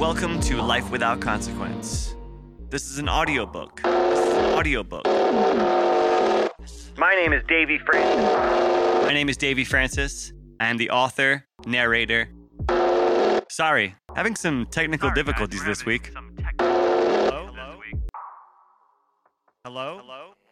welcome to Life Without Consequence. This is an audiobook. My name is Davey Francis. My name is Davey Francis. I am the author, narrator. Sorry, having some technical difficulties this week. Hello?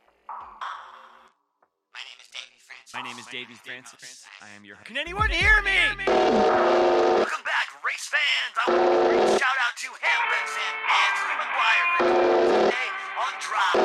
My name is Davey Francis. I am your host. Can anyone hear me? Welcome back, race fans. I want to give a great shout out to Hamlin and Andrew McGuire for today on Drive.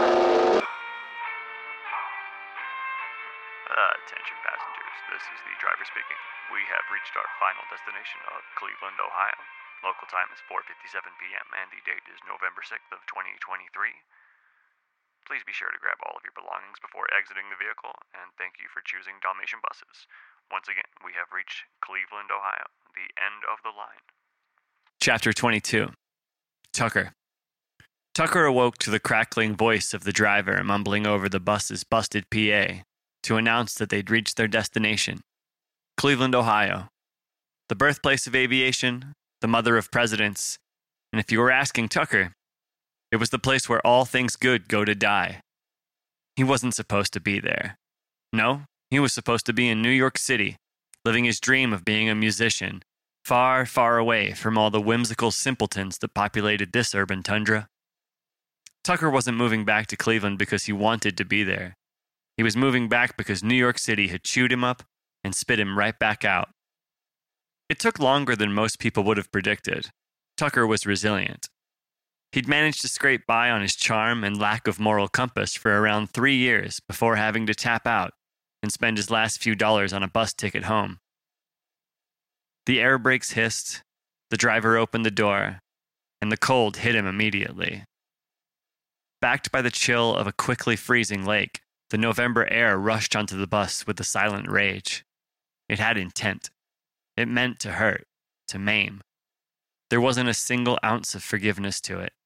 Attention passengers, this is the driver speaking. We have reached our final destination of Cleveland, Ohio. Local time is 4:57 p.m. and the date is November 6th of 2023. Please be sure to grab all of your belongings before exiting the vehicle, and thank you for choosing Dalmatian buses. Once again, we have reached Cleveland, Ohio, the end of the line. Chapter 22. Tucker. Tucker awoke to the crackling voice of the driver mumbling over the bus's busted PA to announce that they'd reached their destination, Cleveland, Ohio, the birthplace of aviation, the mother of presidents, and if you were asking Tucker, it was the place where all things good go to die. He wasn't supposed to be there. No, he was supposed to be in New York City, living his dream of being a musician, far, far away from all the whimsical simpletons that populated this urban tundra. Tucker wasn't moving back to Cleveland because he wanted to be there. He was moving back because New York City had chewed him up and spit him right back out. It took longer than most people would have predicted. Tucker was resilient. He'd managed to scrape by on his charm and lack of moral compass for around 3 years before having to tap out and spend his last few dollars on a bus ticket home. The air brakes hissed, the driver opened the door, and the cold hit him immediately. Backed by the chill of a quickly freezing lake, the November air rushed onto the bus with a silent rage. It had intent. It meant to hurt, to maim. There wasn't a single ounce of forgiveness to it.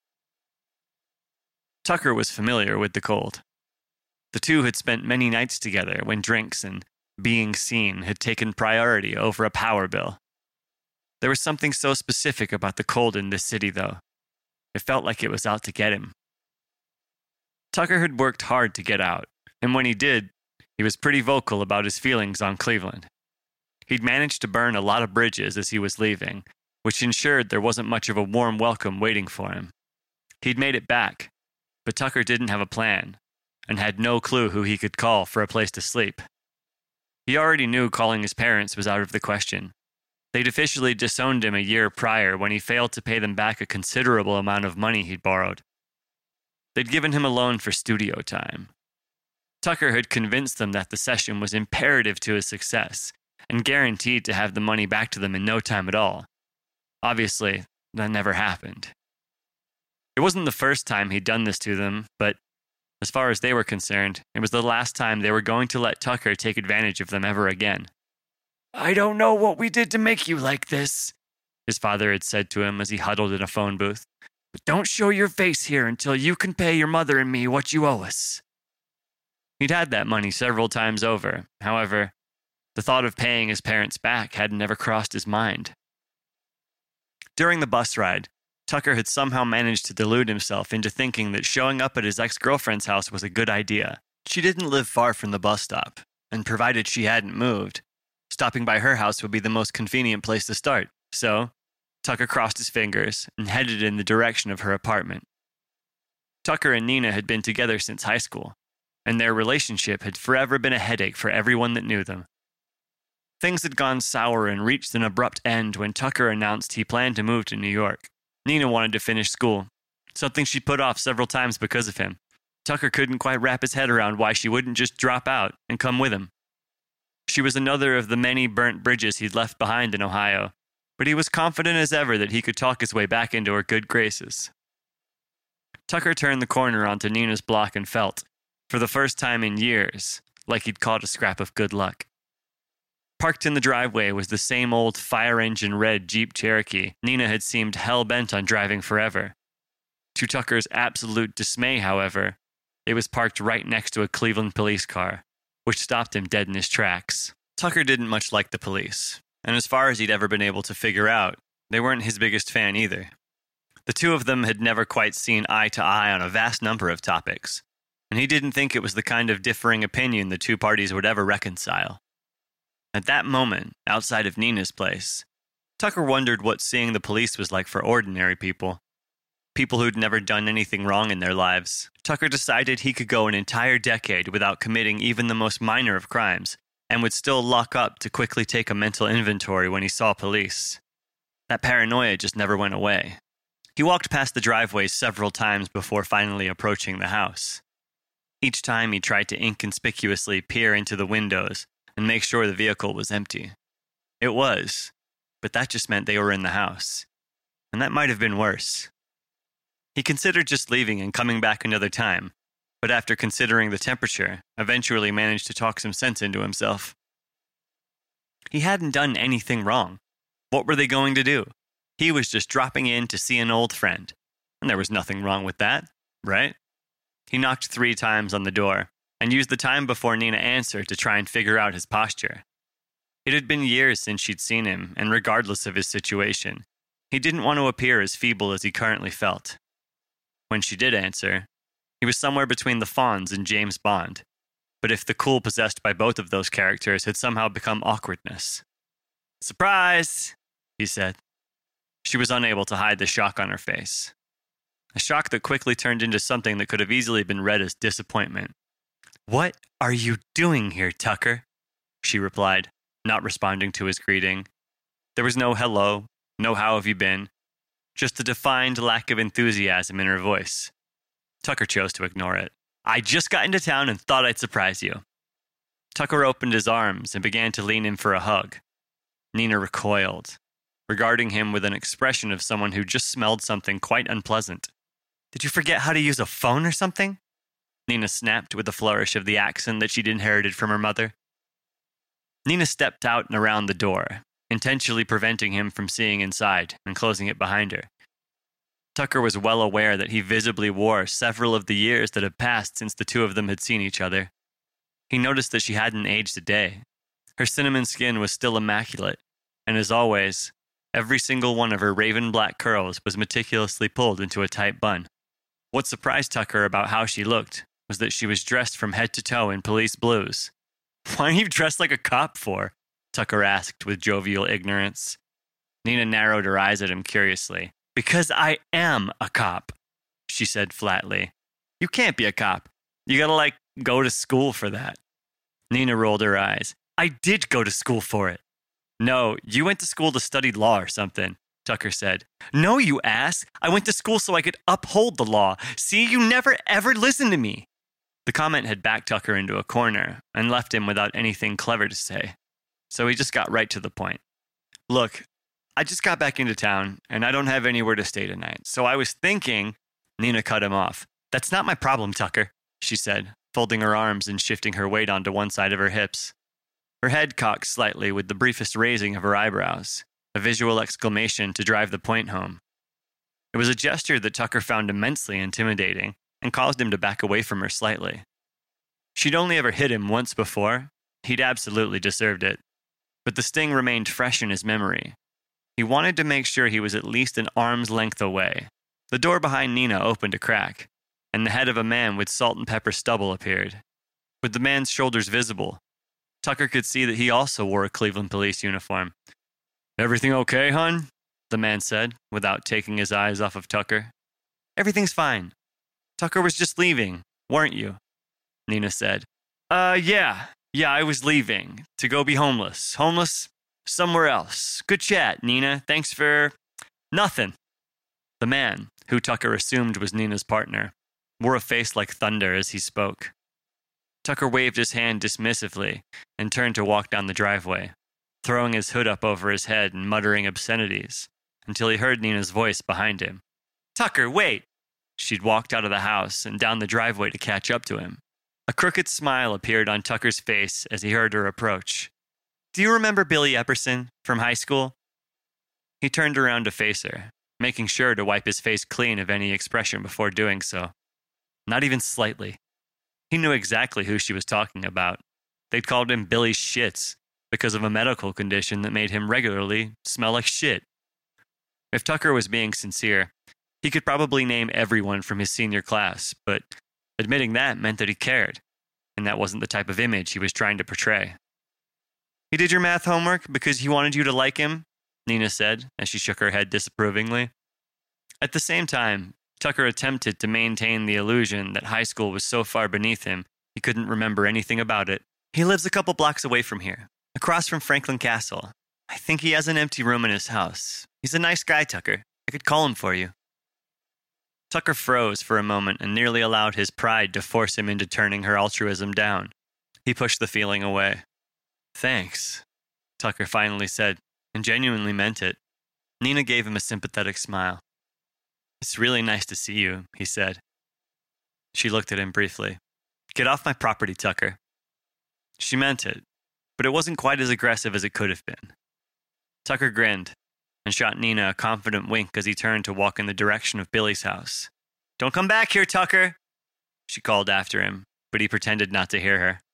Tucker was familiar with the cold. The two had spent many nights together when drinks and being seen had taken priority over a power bill. There was something so specific about the cold in this city, though. It felt like it was out to get him. Tucker had worked hard to get out, and when he did, he was pretty vocal about his feelings on Cleveland. He'd managed to burn a lot of bridges as he was leaving, which ensured there wasn't much of a warm welcome waiting for him. He'd made it back, but Tucker didn't have a plan, and had no clue who he could call for a place to sleep. He already knew calling his parents was out of the question. They'd officially disowned him a year prior when he failed to pay them back a considerable amount of money he'd borrowed. They'd given him a loan for studio time. Tucker had convinced them that the session was imperative to his success, and guaranteed to have the money back to them in no time at all. Obviously, that never happened. It wasn't the first time he'd done this to them, but as far as they were concerned, it was the last time they were going to let Tucker take advantage of them ever again. "I don't know what we did to make you like this," his father had said to him as he huddled in a phone booth, "but don't show your face here until you can pay your mother and me what you owe us." He'd had that money several times over. However, the thought of paying his parents back had never crossed his mind. During the bus ride, Tucker had somehow managed to delude himself into thinking that showing up at his ex-girlfriend's house was a good idea. She didn't live far from the bus stop, and provided she hadn't moved, stopping by her house would be the most convenient place to start. So, Tucker crossed his fingers and headed in the direction of her apartment. Tucker and Nina had been together since high school, and their relationship had forever been a headache for everyone that knew them. Things had gone sour and reached an abrupt end when Tucker announced he planned to move to New York. Nina wanted to finish school, something she put off several times because of him. Tucker couldn't quite wrap his head around why she wouldn't just drop out and come with him. She was another of the many burnt bridges he'd left behind in Ohio, but he was confident as ever that he could talk his way back into her good graces. Tucker turned the corner onto Nina's block and felt, for the first time in years, like he'd caught a scrap of good luck. Parked in the driveway was the same old fire-engine red Jeep Cherokee Nina had seemed hell-bent on driving forever. To Tucker's absolute dismay, however, it was parked right next to a Cleveland police car, which stopped him dead in his tracks. Tucker didn't much like the police, and as far as he'd ever been able to figure out, They weren't his biggest fan either. The two of them had never quite seen eye to eye on a vast number of topics, and he didn't think it was the kind of differing opinion the two parties would ever reconcile. At that moment, outside of Nina's place, Tucker wondered what seeing the police was like for ordinary people. People who'd never done anything wrong in their lives. Tucker decided he could go an entire decade without committing even the most minor of crimes, and would still lock up to quickly take a mental inventory when he saw police. That paranoia just never went away. He walked past the driveway several times before finally approaching the house. Each time he tried to inconspicuously peer into the windows and make sure the vehicle was empty. It was, but that just meant they were in the house. And that might have been worse. He considered just leaving and coming back another time, but after considering the temperature, eventually managed to talk some sense into himself. He hadn't done anything wrong. What were they going to do? He was just dropping in to see an old friend, and there was nothing wrong with that, right? He knocked 3 times on the door, and used the time before Nina answered to try and figure out his posture. It had been years since she'd seen him, and regardless of his situation, he didn't want to appear as feeble as he currently felt. When she did answer, he was somewhere between the Fonz and James Bond, but if the cool possessed by both of those characters had somehow become awkwardness. "Surprise!" he said. She was unable to hide the shock on her face. A shock that quickly turned into something that could have easily been read as disappointment. "What are you doing here, Tucker?" she replied, not responding to his greeting. There was no hello, no how have you been, just a defined lack of enthusiasm in her voice. Tucker chose to ignore it. "I just got into town and thought I'd surprise you." Tucker opened his arms and began to lean in for a hug. Nina recoiled, regarding him with an expression of someone who just smelled something quite unpleasant. "Did you forget how to use a phone or something?" Nina snapped with a flourish of the accent that she'd inherited from her mother. Nina stepped out and around the door, intentionally preventing him from seeing inside and closing it behind her. Tucker was well aware that he visibly wore several of the years that had passed since the two of them had seen each other. He noticed that she hadn't aged a day. Her cinnamon skin was still immaculate, and as always, every single one of her raven black curls was meticulously pulled into a tight bun. What surprised Tucker about how she looked was that she was dressed from head to toe in police blues. "Why are you dressed like a cop for?" Tucker asked with jovial ignorance. Nina narrowed her eyes at him curiously. "Because I am a cop," she said flatly. "You can't be a cop. You gotta, go to school for that." Nina rolled her eyes. "I did go to school for it." "No, you went to school to study law or something," Tucker said. "No, you ass. I went to school so I could uphold the law. See, you never ever listen to me." The comment had backed Tucker into a corner and left him without anything clever to say. So he just got right to the point. "Look, I just got back into town, and I don't have anywhere to stay tonight. So I was thinking—" Nina cut him off. "That's not my problem, Tucker," she said, folding her arms and shifting her weight onto one side of her hips. Her head cocked slightly with the briefest raising of her eyebrows, a visual exclamation to drive the point home. It was a gesture that Tucker found immensely intimidating and caused him to back away from her slightly. She'd only ever hit him once before. He'd absolutely deserved it. But the sting remained fresh in his memory. He wanted to make sure he was at least an arm's length away. The door behind Nina opened a crack, and the head of a man with salt and pepper stubble appeared. With the man's shoulders visible, Tucker could see that he also wore a Cleveland police uniform. "Everything okay, hon?" the man said, without taking his eyes off of Tucker. "Everything's fine. Tucker was just leaving, weren't you?" Nina said. Yeah, I was leaving to go be homeless. Homeless somewhere else. Good chat, Nina. Thanks for nothing." The man, who Tucker assumed was Nina's partner, wore a face like thunder as he spoke. Tucker waved his hand dismissively and turned to walk down the driveway, throwing his hood up over his head and muttering obscenities, until he heard Nina's voice behind him. "Tucker, wait!" She'd walked out of the house and down the driveway to catch up to him. A crooked smile appeared on Tucker's face as he heard her approach. "Do you remember Billy Epperson from high school?" He turned around to face her, making sure to wipe his face clean of any expression before doing so. Not even slightly. He knew exactly who she was talking about. They'd called him Billy Shits because of a medical condition that made him regularly smell like shit. If Tucker was being sincere, he could probably name everyone from his senior class, but admitting that meant that he cared, and that wasn't the type of image he was trying to portray. He did your math homework because he wanted you to like him, Nina said as she shook her head disapprovingly. At the same time, Tucker attempted to maintain the illusion that high school was so far beneath him he couldn't remember anything about it. He lives a couple blocks away from here, across from Franklin Castle. I think he has an empty room in his house. He's a nice guy, Tucker. I could call him for you. Tucker froze for a moment and nearly allowed his pride to force him into turning her altruism down. He pushed the feeling away. Thanks, Tucker finally said, and genuinely meant it. Nina gave him a sympathetic smile. It's really nice to see you, he said. She looked at him briefly. Get off my property, Tucker. She meant it, but it wasn't quite as aggressive as it could have been. Tucker grinned and shot Nina a confident wink as he turned to walk in the direction of Billy's house. Don't come back here, Tucker, she called after him, but he pretended not to hear her.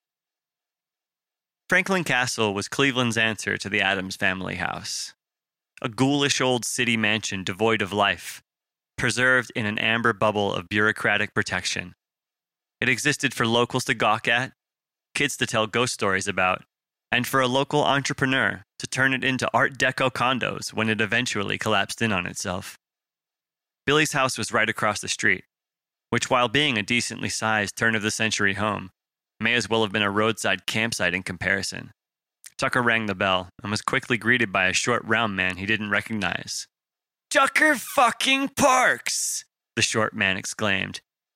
Franklin Castle was Cleveland's answer to the Addams family house. A ghoulish old city mansion devoid of life, preserved in an amber bubble of bureaucratic protection. It existed for locals to gawk at, kids to tell ghost stories about, and for a local entrepreneur to turn it into Art Deco condos when it eventually collapsed in on itself. Billy's house was right across the street, which, while being a decently sized turn-of-the-century home, may as well have been a roadside campsite in comparison. Tucker rang the bell and was quickly greeted by a short, round man he didn't recognize. Tucker fucking Parks! The short man exclaimed.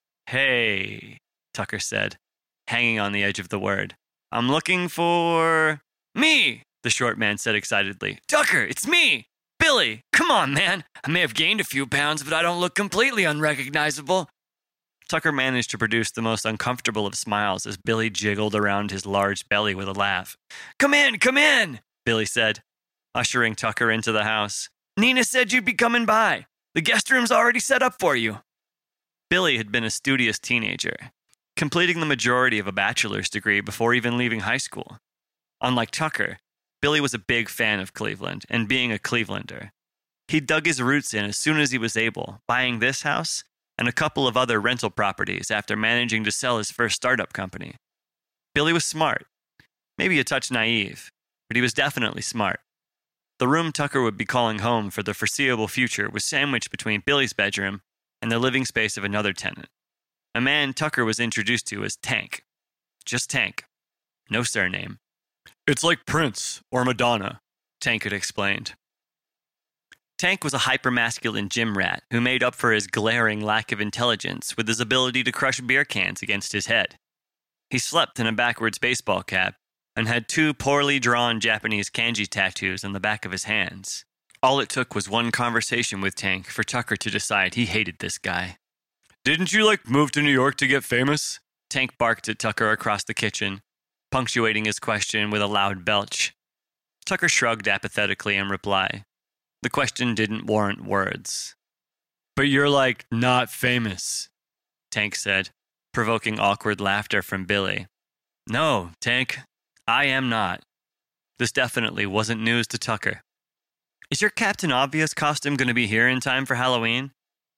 Hey, Tucker said, hanging on the edge of the word. I'm looking for... Me, the short man said excitedly. Tucker, it's me! Billy! Come on, man! I may have gained a few pounds, but I don't look completely unrecognizable. Tucker managed to produce the most uncomfortable of smiles as Billy jiggled around his large belly with a laugh. Come in, Billy said, ushering Tucker into the house. Nina said you'd be coming by. The guest room's already set up for you. Billy had been a studious teenager, completing the majority of a bachelor's degree before even leaving high school. Unlike Tucker, Billy was a big fan of Cleveland and being a Clevelander. He dug his roots in as soon as he was able, buying this house and a couple of other rental properties after managing to sell his first startup company. Billy was smart, maybe a touch naive, but he was definitely smart. The room Tucker would be calling home for the foreseeable future was sandwiched between Billy's bedroom and the living space of another tenant, a man Tucker was introduced to as Tank. Just Tank. No surname. It's like Prince or Madonna, Tank had explained. Tank was a hypermasculine gym rat who made up for his glaring lack of intelligence with his ability to crush beer cans against his head. He slept in a backwards baseball cap and had 2 poorly drawn Japanese kanji tattoos on the back of his hands. All it took was one conversation with Tank for Tucker to decide he hated this guy. Didn't you, move to New York to get famous? Tank barked at Tucker across the kitchen, punctuating his question with a loud belch. Tucker shrugged apathetically in reply. The question didn't warrant words. But you're, not famous, Tank said, provoking awkward laughter from Billy. No, Tank, I am not. This definitely wasn't news to Tucker. Is your Captain Obvious costume going to be here in time for Halloween?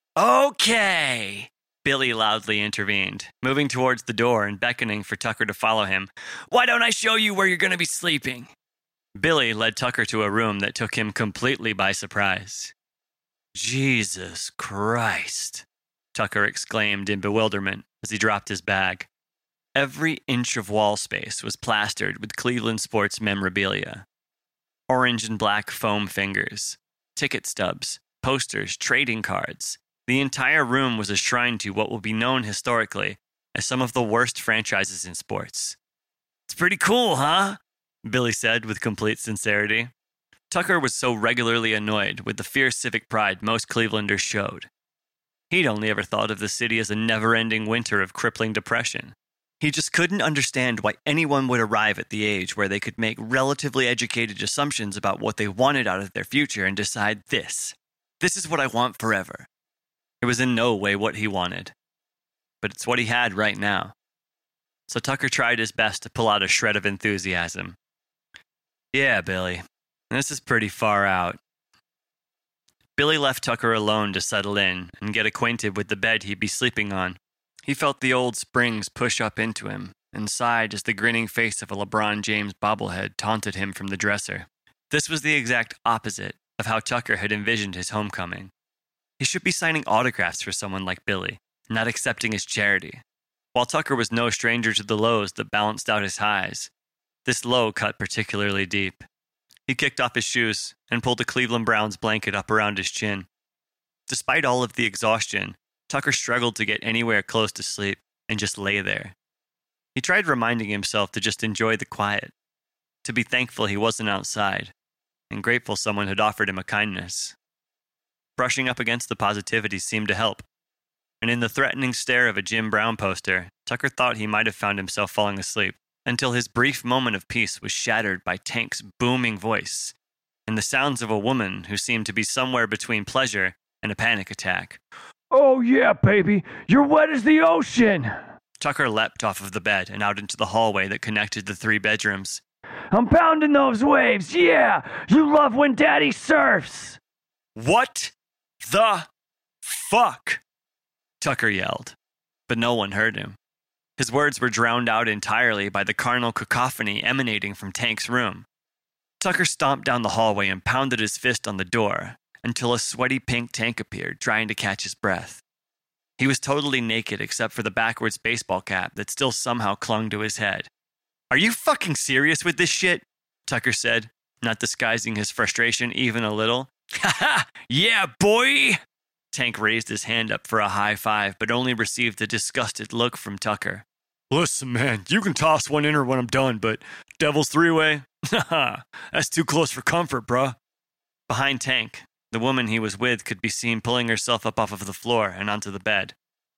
Okay, Billy loudly intervened, moving towards the door and beckoning for Tucker to follow him. Why don't I show you where you're going to be sleeping? Billy led Tucker to a room that took him completely by surprise. Jesus Christ, Tucker exclaimed in bewilderment as he dropped his bag. Every inch of wall space was plastered with Cleveland sports memorabilia. Orange and black foam fingers, ticket stubs, posters, trading cards. The entire room was a shrine to what will be known historically as some of the worst franchises in sports. It's pretty cool, huh? Billy said with complete sincerity. Tucker was so regularly annoyed with the fierce civic pride most Clevelanders showed. He'd only ever thought of the city as a never-ending winter of crippling depression. He just couldn't understand why anyone would arrive at the age where they could make relatively educated assumptions about what they wanted out of their future and decide this is what I want forever. It was in no way what he wanted, but it's what he had right now. So Tucker tried his best to pull out a shred of enthusiasm. Yeah, Billy, this is pretty far out. Billy left Tucker alone to settle in and get acquainted with the bed he'd be sleeping on. He felt the old springs push up into him and sighed as the grinning face of a LeBron James bobblehead taunted him from the dresser. This was the exact opposite of how Tucker had envisioned his homecoming. He should be signing autographs for someone like Billy, not accepting his charity. While Tucker was no stranger to the lows that balanced out his highs, this low cut particularly deep. He kicked off his shoes and pulled a Cleveland Browns blanket up around his chin. Despite all of the exhaustion, Tucker struggled to get anywhere close to sleep and just lay there. He tried reminding himself to just enjoy the quiet, to be thankful he wasn't outside, and grateful someone had offered him a kindness. Brushing up against the positivity seemed to help, and in the threatening stare of a Jim Brown poster, Tucker thought he might have found himself falling asleep, until his brief moment of peace was shattered by Tank's booming voice and the sounds of a woman who seemed to be somewhere between pleasure and a panic attack. "Oh yeah, baby, you're wet as the ocean." Tucker leapt off of the bed and out into the hallway that connected the 3 bedrooms. "I'm pounding those waves, yeah! You love when daddy surfs!" "What the fuck?" Tucker yelled, but no one heard him. His words were drowned out entirely by the carnal cacophony emanating from Tank's room. Tucker stomped down the hallway and pounded his fist on the door until a sweaty pink Tank appeared, trying to catch his breath. He was totally naked except for the backwards baseball cap that still somehow clung to his head. "Are you fucking serious with this shit?" Tucker said, not disguising his frustration even a little. "Ha ha! Yeah, boy!" Tank raised his hand up for a high five, but only received a disgusted look from Tucker. "Listen, man, you can toss one in her when I'm done, but Devil's three-way? Haha, that's too close for comfort, bruh." Behind Tank, the woman he was with could be seen pulling herself up off of the floor and onto the bed.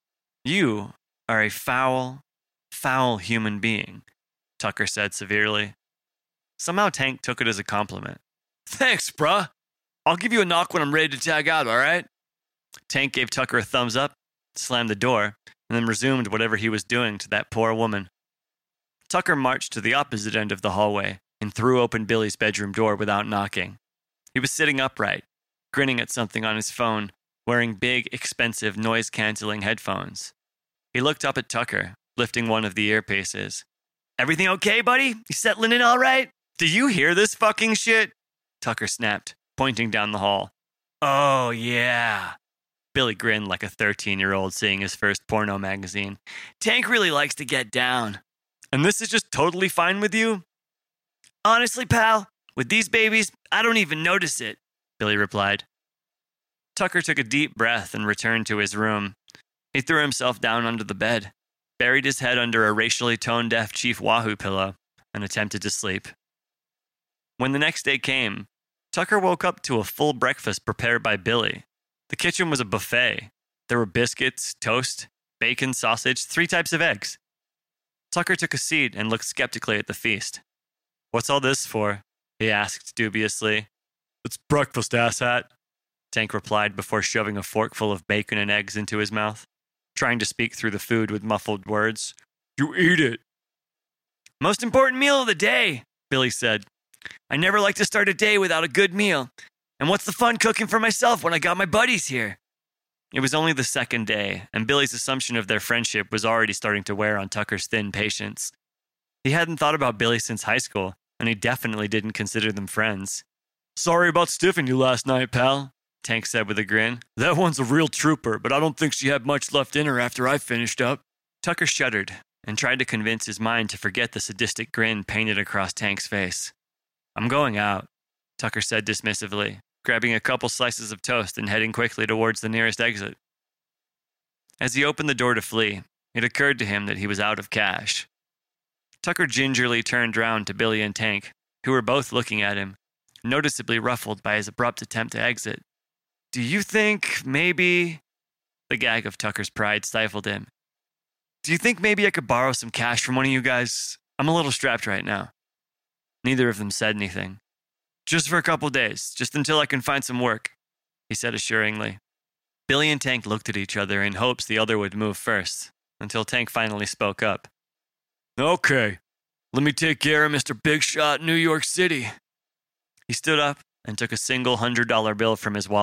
"You are a foul, foul human being," Tucker said severely. Somehow Tank took it as a compliment. "Thanks, bruh. I'll give you a knock when I'm ready to tag out, all right?" Tank gave Tucker a thumbs up, slammed the door, and then resumed whatever he was doing to that poor woman. Tucker marched to the opposite end of the hallway and threw open Billy's bedroom door without knocking. He was sitting upright, grinning at something on his phone, wearing big, expensive, noise-canceling headphones. He looked up at Tucker, lifting one of the earpieces. "Everything okay, buddy? You settling in all right? Do you hear this fucking shit?" Tucker snapped, pointing down the hall. "Oh, yeah." Billy grinned like a 13-year-old seeing his first porno magazine. "Tank really likes to get down." "And this is just totally fine with you?" "Honestly, pal, with these babies, I don't even notice it," Billy replied. Tucker took a deep breath and returned to his room. He threw himself down under the bed, buried his head under a racially tone-deaf Chief Wahoo pillow, and attempted to sleep. When the next day came, Tucker woke up to a full breakfast prepared by Billy. The kitchen was a buffet. There were biscuits, toast, bacon, sausage, 3 types of eggs. Tucker took a seat and looked skeptically at the feast. "What's all this for?" he asked dubiously. "It's breakfast, asshat," Tank replied before shoving a forkful of bacon and eggs into his mouth, trying to speak through the food with muffled words. "You eat it." "Most important meal of the day," Billy said. "I never like to start a day without a good meal. And what's the fun cooking for myself when I got my buddies here?" It was only the second day, and Billy's assumption of their friendship was already starting to wear on Tucker's thin patience. He hadn't thought about Billy since high school, and he definitely didn't consider them friends. "Sorry about stiffing you last night, pal," Tank said with a grin. "That one's a real trooper, but I don't think she had much left in her after I finished up." Tucker shuddered and tried to convince his mind to forget the sadistic grin painted across Tank's face. "I'm going out," Tucker said dismissively, grabbing a couple slices of toast and heading quickly towards the nearest exit. As he opened the door to flee, it occurred to him that he was out of cash. Tucker gingerly turned round to Billy and Tank, who were both looking at him, noticeably ruffled by his abrupt attempt to exit. "Do you think maybe—" The gag of Tucker's pride stifled him. "Do you think maybe I could borrow some cash from one of you guys? I'm a little strapped right now." Neither of them said anything. "Just for a couple days, just until I can find some work," he said assuringly. Billy and Tank looked at each other in hopes the other would move first, until Tank finally spoke up. "Okay, let me take care of Mr. Big Shot in New York City." He stood up and took a single $100 bill from his wallet,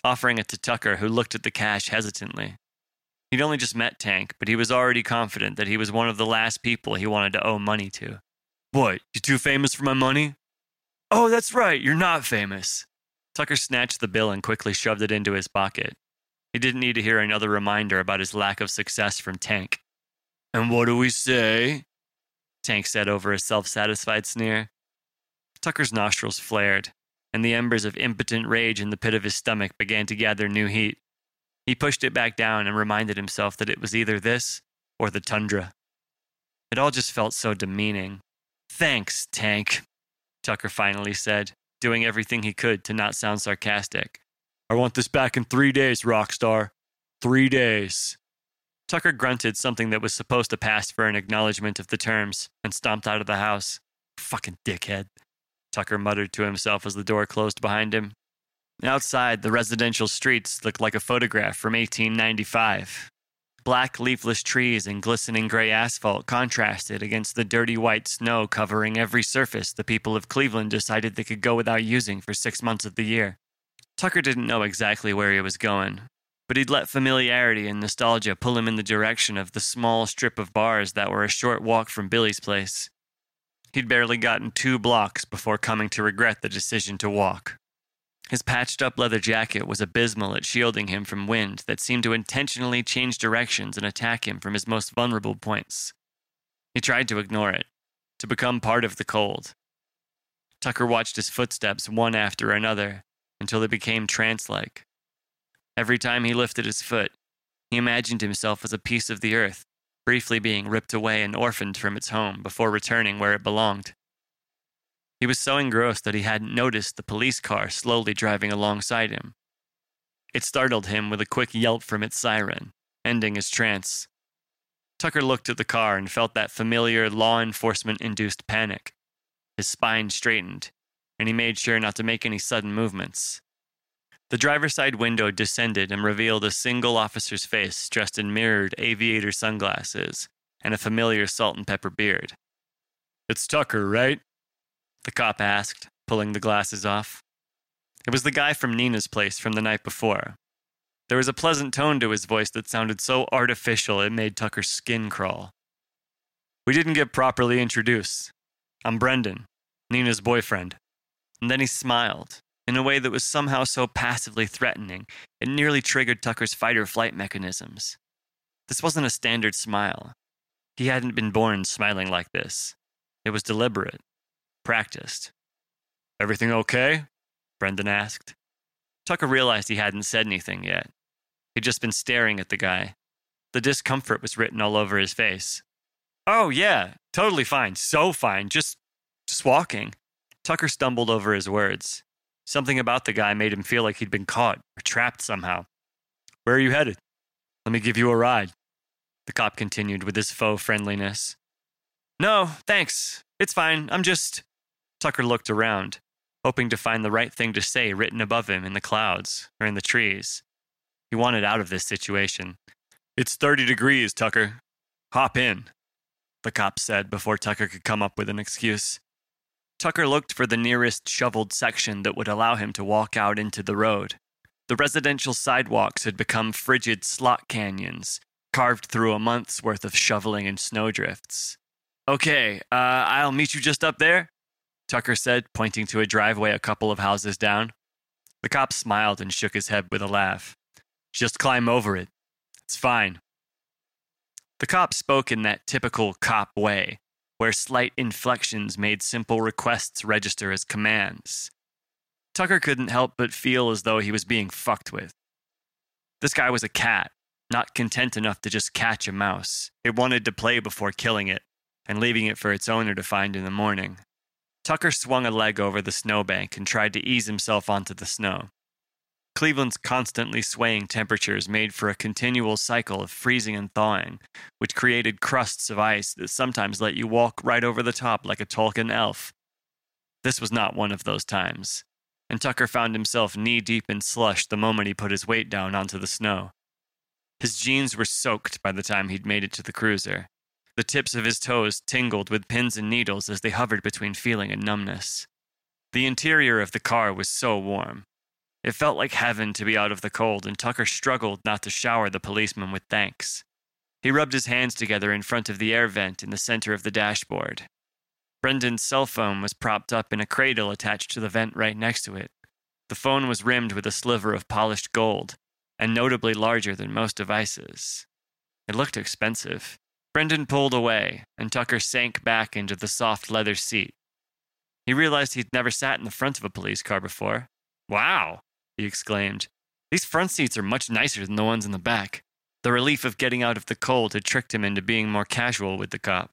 offering it to Tucker, who looked at the cash hesitantly. He'd only just met Tank, but he was already confident that he was one of the last people he wanted to owe money to. What, you too famous for my money? Oh, that's right, you're not famous. Tucker snatched the bill and quickly shoved it into his pocket. He didn't need to hear another reminder about his lack of success from Tank. And what do we say? Tank said over a self-satisfied sneer. Tucker's nostrils flared, and the embers of impotent rage in the pit of his stomach began to gather new heat. He pushed it back down and reminded himself that it was either this or the tundra. It all just felt so demeaning. Thanks, Tank, Tucker finally said, doing everything he could to not sound sarcastic. I want this back in 3 days, Rockstar. 3 days. Tucker grunted something that was supposed to pass for an acknowledgement of the terms and stomped out of the house. Fucking dickhead, Tucker muttered to himself as the door closed behind him. Outside, the residential streets looked like a photograph from 1895. Black leafless trees and glistening gray asphalt contrasted against the dirty white snow covering every surface the people of Cleveland decided they could go without using for 6 months of the year. Tucker didn't know exactly where he was going, but he'd let familiarity and nostalgia pull him in the direction of the small strip of bars that were a short walk from Billy's place. He'd barely gotten 2 blocks before coming to regret the decision to walk. His patched-up leather jacket was abysmal at shielding him from wind that seemed to intentionally change directions and attack him from his most vulnerable points. He tried to ignore it, to become part of the cold. Tucker watched his footsteps one after another until they became trance-like. Every time he lifted his foot, he imagined himself as a piece of the earth, briefly being ripped away and orphaned from its home before returning where it belonged. He was so engrossed that he hadn't noticed the police car slowly driving alongside him. It startled him with a quick yelp from its siren, ending his trance. Tucker looked at the car and felt that familiar law enforcement-induced panic. His spine straightened, and he made sure not to make any sudden movements. The driver's side window descended and revealed a single officer's face dressed in mirrored aviator sunglasses and a familiar salt and pepper beard. It's Tucker, right? The cop asked, pulling the glasses off. It was the guy from Nina's place from the night before. There was a pleasant tone to his voice that sounded so artificial it made Tucker's skin crawl. We didn't get properly introduced. I'm Brendan, Nina's boyfriend. And then he smiled, in a way that was somehow so passively threatening, it nearly triggered Tucker's fight-or-flight mechanisms. This wasn't a standard smile. He hadn't been born smiling like this. It was deliberate. Practiced. Everything okay? Brendan asked. Tucker realized he hadn't said anything yet. He'd just been staring at the guy. The discomfort was written all over his face. Oh, yeah, totally fine, so fine, just walking. Tucker stumbled over his words. Something about the guy made him feel like he'd been caught or trapped somehow. Where are you headed? Let me give you a ride. The cop continued with his faux friendliness. No, thanks. It's fine. I'm just... Tucker looked around, hoping to find the right thing to say written above him in the clouds or in the trees. He wanted out of this situation. It's 30 degrees, Tucker. Hop in, the cop said before Tucker could come up with an excuse. Tucker looked for the nearest shoveled section that would allow him to walk out into the road. The residential sidewalks had become frigid slot canyons, carved through a month's worth of shoveling and snowdrifts. Okay, I'll meet you just up there, Tucker said, pointing to a driveway a couple of houses down. The cop smiled and shook his head with a laugh. Just climb over it. It's fine. The cop spoke in that typical cop way, where slight inflections made simple requests register as commands. Tucker couldn't help but feel as though he was being fucked with. This guy was a cat, not content enough to just catch a mouse. It wanted to play before killing it, and leaving it for its owner to find in the morning. Tucker swung a leg over the snowbank and tried to ease himself onto the snow. Cleveland's constantly swaying temperatures made for a continual cycle of freezing and thawing, which created crusts of ice that sometimes let you walk right over the top like a Tolkien elf. This was not one of those times, and Tucker found himself knee-deep in slush the moment he put his weight down onto the snow. His jeans were soaked by the time he'd made it to the cruiser. The tips of his toes tingled with pins and needles as they hovered between feeling and numbness. The interior of the car was so warm. It felt like heaven to be out of the cold, and Tucker struggled not to shower the policeman with thanks. He rubbed his hands together in front of the air vent in the center of the dashboard. Brendan's cell phone was propped up in a cradle attached to the vent right next to it. The phone was rimmed with a sliver of polished gold, and notably larger than most devices. It looked expensive. Brendan pulled away, and Tucker sank back into the soft leather seat. He realized he'd never sat in the front of a police car before. "Wow," he exclaimed. "These front seats are much nicer than the ones in the back." The relief of getting out of the cold had tricked him into being more casual with the cop.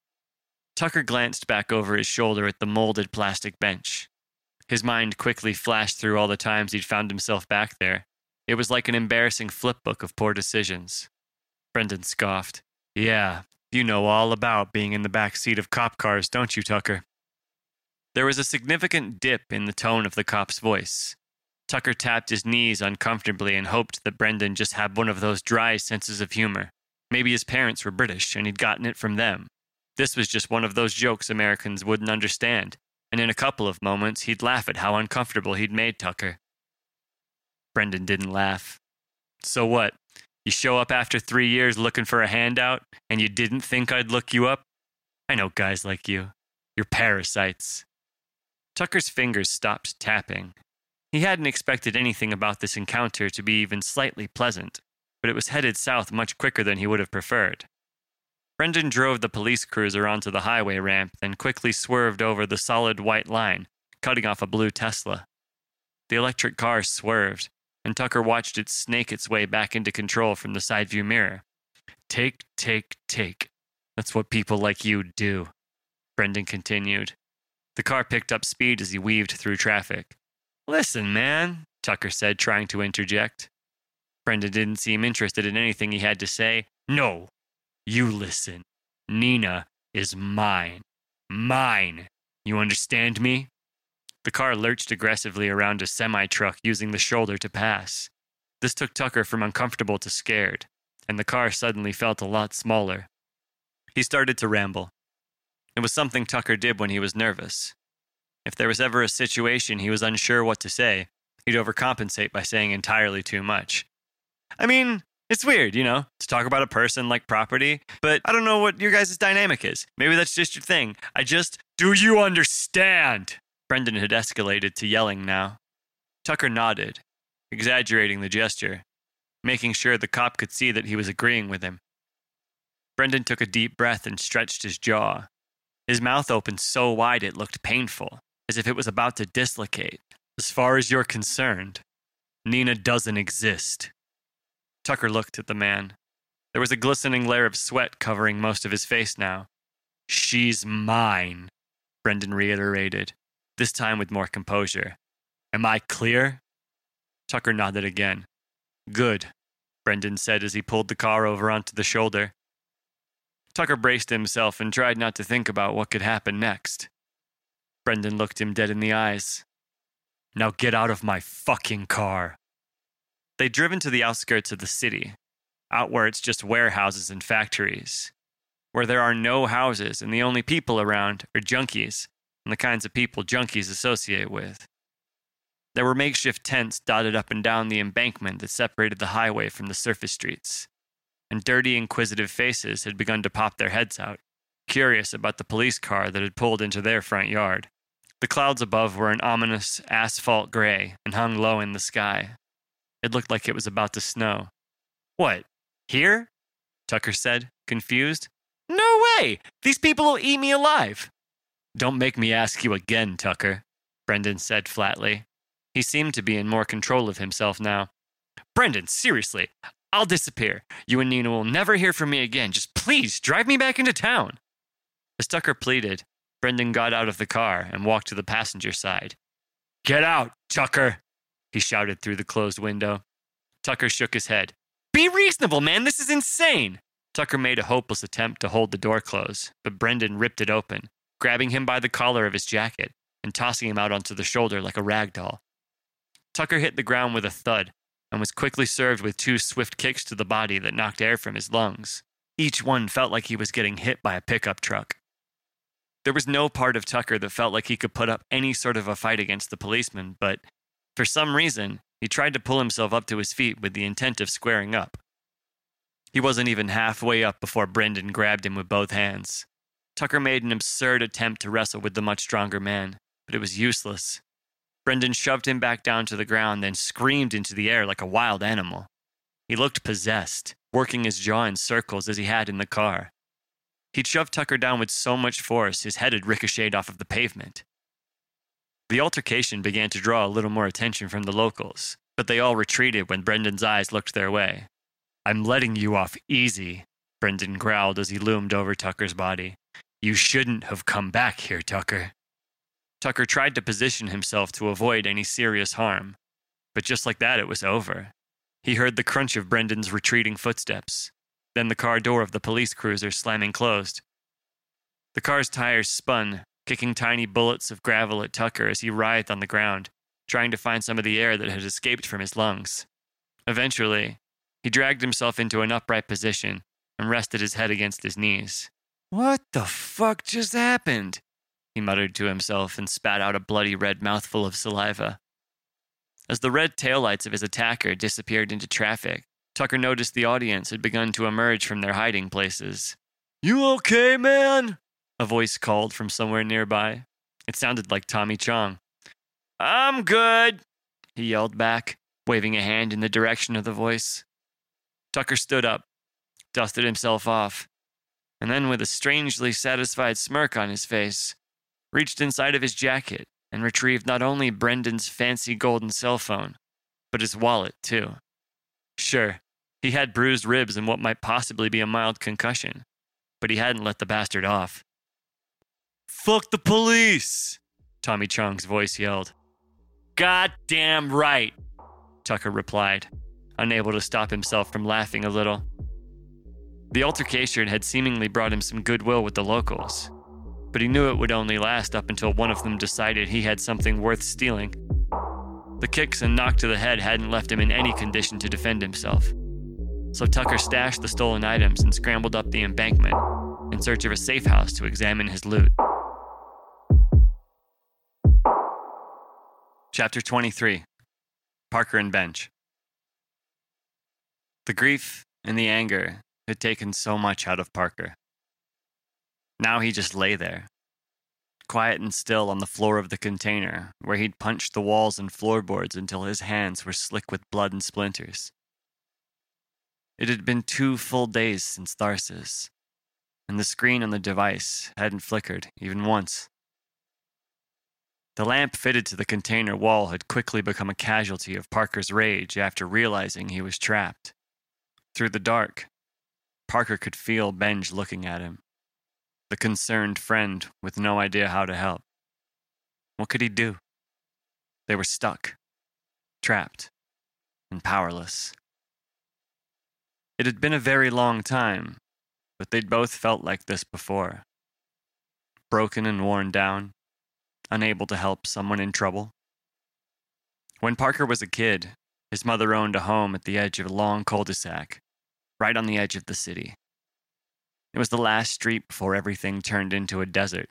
Tucker glanced back over his shoulder at the molded plastic bench. His mind quickly flashed through all the times he'd found himself back there. It was like an embarrassing flipbook of poor decisions. Brendan scoffed. "Yeah, you know all about being in the back seat of cop cars, don't you, Tucker?" There was a significant dip in the tone of the cop's voice. Tucker tapped his knees uncomfortably and hoped that Brendan just had one of those dry senses of humor. Maybe his parents were British and he'd gotten it from them. This was just one of those jokes Americans wouldn't understand, and in a couple of moments he'd laugh at how uncomfortable he'd made Tucker. Brendan didn't laugh. "So what? You show up after 3 years looking for a handout, and you didn't think I'd look you up? I know guys like you. You're parasites." Tucker's fingers stopped tapping. He hadn't expected anything about this encounter to be even slightly pleasant, but it was headed south much quicker than he would have preferred. Brendan drove the police cruiser onto the highway ramp, then quickly swerved over the solid white line, cutting off a blue Tesla. The electric car swerved, and Tucker watched it snake its way back into control from the side view mirror. Take. That's what people like you do," Brendan continued. The car picked up speed as he weaved through traffic. "Listen, man," Tucker said, trying to interject. Brendan didn't seem interested in anything he had to say. "No, you listen. Nina is mine. Mine. You understand me?" The car lurched aggressively around a semi-truck using the shoulder to pass. This took Tucker from uncomfortable to scared, and the car suddenly felt a lot smaller. He started to ramble. It was something Tucker did when he was nervous. If there was ever a situation he was unsure what to say, he'd overcompensate by saying entirely too much. I mean, it's weird, to talk about a person like property, but I don't know what your guys' dynamic is. Maybe that's just your thing. Do you understand? Brendan had escalated to yelling now. Tucker nodded, exaggerating the gesture, making sure the cop could see that he was agreeing with him. Brendan took a deep breath and stretched his jaw. His mouth opened so wide it looked painful, as if it was about to dislocate. As far as you're concerned, Nina doesn't exist. Tucker looked at the man. There was a glistening layer of sweat covering most of his face now. She's mine, Brendan reiterated, this time with more composure. Am I clear? Tucker nodded again. Good, Brendan said as he pulled the car over onto the shoulder. Tucker braced himself and tried not to think about what could happen next. Brendan looked him dead in the eyes. Now get out of my fucking car. They'd driven to the outskirts of the city, out where it's just warehouses and factories, where there are no houses and the only people around are junkies and the kinds of people junkies associate with. There were makeshift tents dotted up and down the embankment that separated the highway from the surface streets, and dirty, inquisitive faces had begun to pop their heads out, curious about the police car that had pulled into their front yard. The clouds above were an ominous asphalt gray and hung low in the sky. It looked like it was about to snow. What, here? Tucker said, confused. No way! These people will eat me alive! Don't make me ask you again, Tucker, Brendan said flatly. He seemed to be in more control of himself now. Brendan, seriously, I'll disappear. You and Nina will never hear from me again. Just please drive me back into town. As Tucker pleaded, Brendan got out of the car and walked to the passenger side. Get out, Tucker, he shouted through the closed window. Tucker shook his head. Be reasonable, man. This is insane. Tucker made a hopeless attempt to hold the door closed, but Brendan ripped it open, grabbing him by the collar of his jacket and tossing him out onto the shoulder like a rag doll. Tucker hit the ground with a thud and was quickly served with 2 swift kicks to the body that knocked air from his lungs. Each one felt like he was getting hit by a pickup truck. There was no part of Tucker that felt like he could put up any sort of a fight against the policeman, but For some reason, he tried to pull himself up to his feet with the intent of squaring up. He wasn't even halfway up before Brendan grabbed him with both hands. Tucker made an absurd attempt to wrestle with the much stronger man, but it was useless. Brendan shoved him back down to the ground, then screamed into the air like a wild animal. He looked possessed, working his jaw in circles as he had in the car. He'd shoved Tucker down with so much force, his head had ricocheted off of the pavement. The altercation began to draw a little more attention from the locals, but they all retreated when Brendan's eyes looked their way. "I'm letting you off easy," Brendan growled as he loomed over Tucker's body. "You shouldn't have come back here, Tucker." Tucker tried to position himself to avoid any serious harm, but just like that, it was over. He heard the crunch of Brendan's retreating footsteps, then the car door of the police cruiser slamming closed. The car's tires spun, kicking tiny bullets of gravel at Tucker as he writhed on the ground, trying to find some of the air that had escaped from his lungs. Eventually, he dragged himself into an upright position and rested his head against his knees. "What the fuck just happened?" he muttered to himself and spat out a bloody red mouthful of saliva. As the red taillights of his attacker disappeared into traffic, Tucker noticed the audience had begun to emerge from their hiding places. "You okay, man?" a voice called from somewhere nearby. It sounded like Tommy Chong. "I'm good," he yelled back, waving a hand in the direction of the voice. Tucker stood up, dusted himself off, and then with a strangely satisfied smirk on his face, reached inside of his jacket and retrieved not only Brendan's fancy golden cell phone, but his wallet, too. Sure, he had bruised ribs and what might possibly be a mild concussion, but he hadn't let the bastard off. "Fuck the police!" Tommy Chong's voice yelled. "Goddamn right," Tucker replied, unable to stop himself from laughing a little. The altercation had seemingly brought him some goodwill with the locals, but he knew it would only last up until one of them decided he had something worth stealing. The kicks and knock to the head hadn't left him in any condition to defend himself, so Tucker stashed the stolen items and scrambled up the embankment in search of a safe house to examine his loot. Chapter 23. Parker and Benj. The grief and the anger had taken so much out of Parker. Now he just lay there, quiet and still on the floor of the container, where he'd punched the walls and floorboards until his hands were slick with blood and splinters. It had been 2 full days since Tharsis, and the screen on the device hadn't flickered even once. The lamp fitted to the container wall had quickly become a casualty of Parker's rage after realizing he was trapped. Through the dark, Parker could feel Benj looking at him, the concerned friend with no idea how to help. What could he do? They were stuck, trapped, and powerless. It had been a very long time, but they'd both felt like this before. Broken and worn down, unable to help someone in trouble. When Parker was a kid, his mother owned a home at the edge of a long cul-de-sac, right on the edge of the city. It was the last street before everything turned into a desert.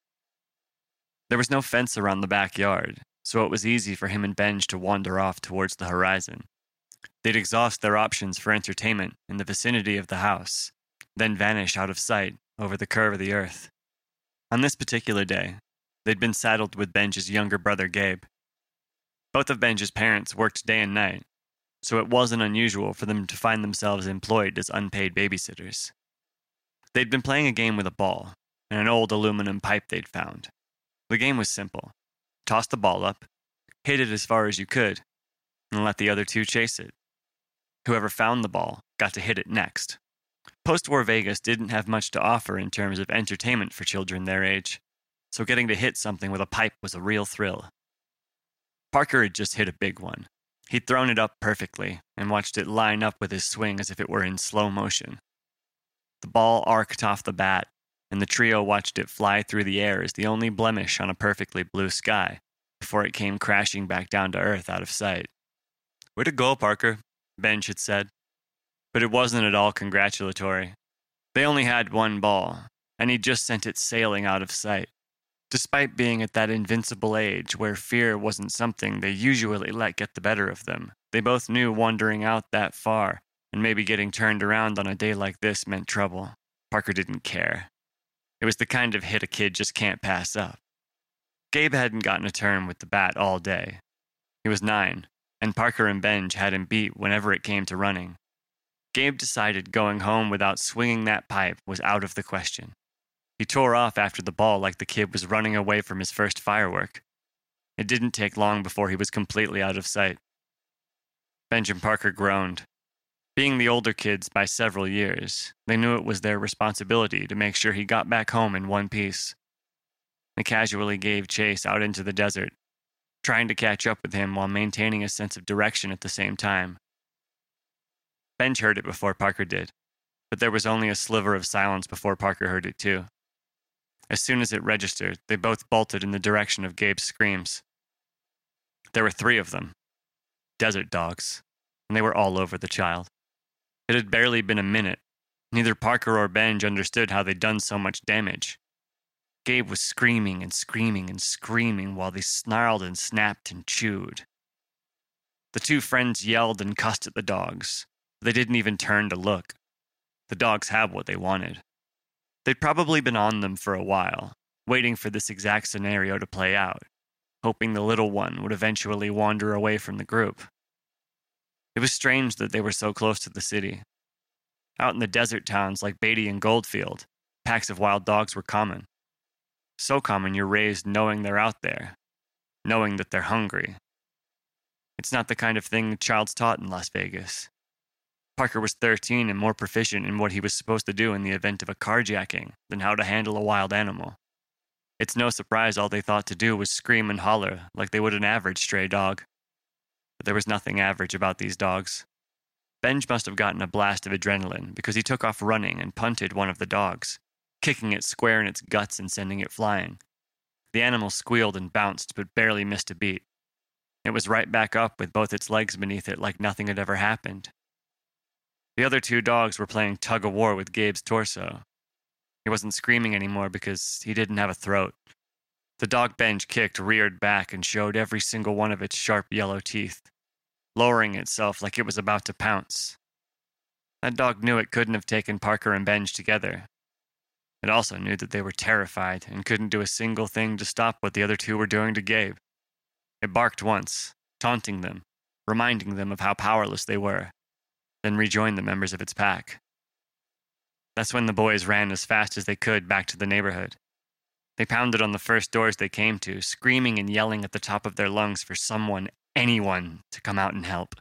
There was no fence around the backyard, so it was easy for him and Benj to wander off towards the horizon. They'd exhaust their options for entertainment in the vicinity of the house, then vanish out of sight over the curve of the earth. On this particular day, they'd been saddled with Benj's younger brother Gabe. Both of Benj's parents worked day and night, so it wasn't unusual for them to find themselves employed as unpaid babysitters. They'd been playing a game with a ball and an old aluminum pipe they'd found. The game was simple. Toss the ball up, hit it as far as you could, and let the other two chase it. Whoever found the ball got to hit it next. Post-war Vegas didn't have much to offer in terms of entertainment for children their age, so getting to hit something with a pipe was a real thrill. Parker had just hit a big one. He'd thrown it up perfectly and watched it line up with his swing as if it were in slow motion. The ball arced off the bat, and the trio watched it fly through the air as the only blemish on a perfectly blue sky before it came crashing back down to earth out of sight. "Way to go, Parker," Benj had said. But it wasn't at all congratulatory. They only had one ball, and he'd just sent it sailing out of sight. Despite being at that invincible age where fear wasn't something they usually let get the better of them, they both knew wandering out that far and maybe getting turned around on a day like this meant trouble. Parker didn't care. It was the kind of hit a kid just can't pass up. Gabe hadn't gotten a turn with the bat all day. He was 9, and Parker and Benj had him beat whenever it came to running. Gabe decided going home without swinging that pipe was out of the question. He tore off after the ball like the kid was running away from his first firework. It didn't take long before he was completely out of sight. Benj and Parker groaned. Being the older kids by several years, they knew it was their responsibility to make sure he got back home in one piece. They casually gave chase out into the desert, trying to catch up with him while maintaining a sense of direction at the same time. Benj heard it before Parker did, but there was only a sliver of silence before Parker heard it too. As soon as it registered, they both bolted in the direction of Gabe's screams. There were 3 of them, desert dogs, and they were all over the child. It had barely been a minute. Neither Parker or Benj understood how they'd done so much damage. Gabe was screaming and screaming and screaming while they snarled and snapped and chewed. The 2 friends yelled and cussed at the dogs. They didn't even turn to look. The dogs had what they wanted. They'd probably been on them for a while, waiting for this exact scenario to play out, hoping the little one would eventually wander away from the group. It was strange that they were so close to the city. Out in the desert towns like Beatty and Goldfield, packs of wild dogs were common. So common you're raised knowing they're out there, knowing that they're hungry. It's not the kind of thing a child's taught in Las Vegas. Parker was 13 and more proficient in what he was supposed to do in the event of a carjacking than how to handle a wild animal. It's no surprise all they thought to do was scream and holler like they would an average stray dog. But there was nothing average about these dogs. Benj must have gotten a blast of adrenaline because he took off running and punted one of the dogs, kicking it square in its guts and sending it flying. The animal squealed and bounced but barely missed a beat. It was right back up with both its legs beneath it like nothing had ever happened. The other 2 dogs were playing tug-of-war with Gabe's torso. He wasn't screaming anymore because he didn't have a throat. The dog Benj kicked reared back and showed every single one of its sharp yellow teeth, lowering itself like it was about to pounce. That dog knew it couldn't have taken Parker and Benj together. It also knew that they were terrified and couldn't do a single thing to stop what the other 2 were doing to Gabe. It barked once, taunting them, reminding them of how powerless they were, then rejoined the members of its pack. That's when the boys ran as fast as they could back to the neighborhood. They pounded on the first doors they came to, screaming and yelling at the top of their lungs for someone, anyone, to come out and help.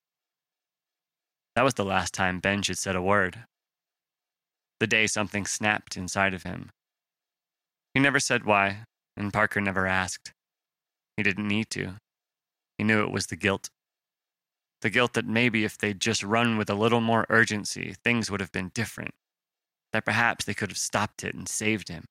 That was the last time Benj had said a word. The day something snapped inside of him. He never said why, and Parker never asked. He didn't need to. He knew it was the guilt. The guilt that maybe if they'd just run with a little more urgency, things would have been different. That perhaps they could have stopped it and saved him.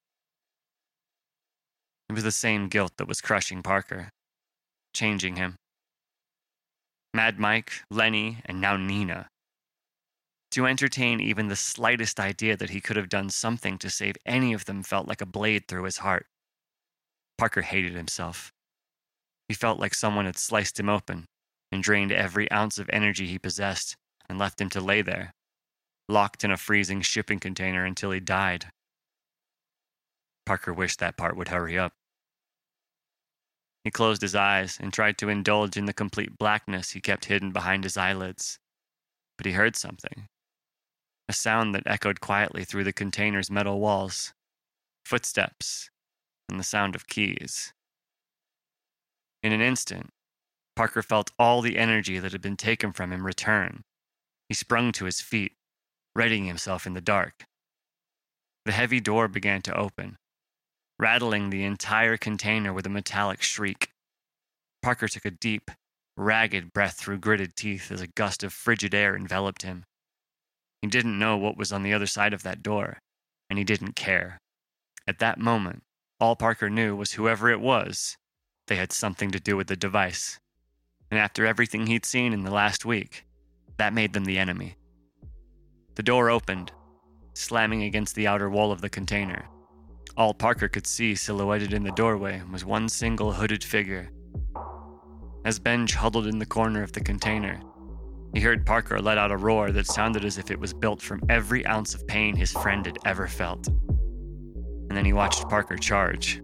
It was the same guilt that was crushing Parker, changing him. Mad Mike, Lenny, and now Nina. To entertain even the slightest idea that he could have done something to save any of them felt like a blade through his heart. Parker hated himself. He felt like someone had sliced him open and drained every ounce of energy he possessed and left him to lay there, locked in a freezing shipping container until he died. Parker wished that part would hurry up. He closed his eyes and tried to indulge in the complete blackness he kept hidden behind his eyelids. But he heard something. A sound that echoed quietly through the container's metal walls. Footsteps, and the sound of keys. In an instant, Parker felt all the energy that had been taken from him return. He sprung to his feet, readying himself in the dark. The heavy door began to open, rattling the entire container with a metallic shriek. Parker took a deep, ragged breath through gritted teeth as a gust of frigid air enveloped him. He didn't know what was on the other side of that door, and he didn't care. At that moment, all Parker knew was whoever it was, they had something to do with the device. And after everything he'd seen in the last week, that made them the enemy. The door opened, slamming against the outer wall of the container. All Parker could see silhouetted in the doorway was one single hooded figure. As Benj huddled in the corner of the container, he heard Parker let out a roar that sounded as if it was built from every ounce of pain his friend had ever felt. And then he watched Parker charge.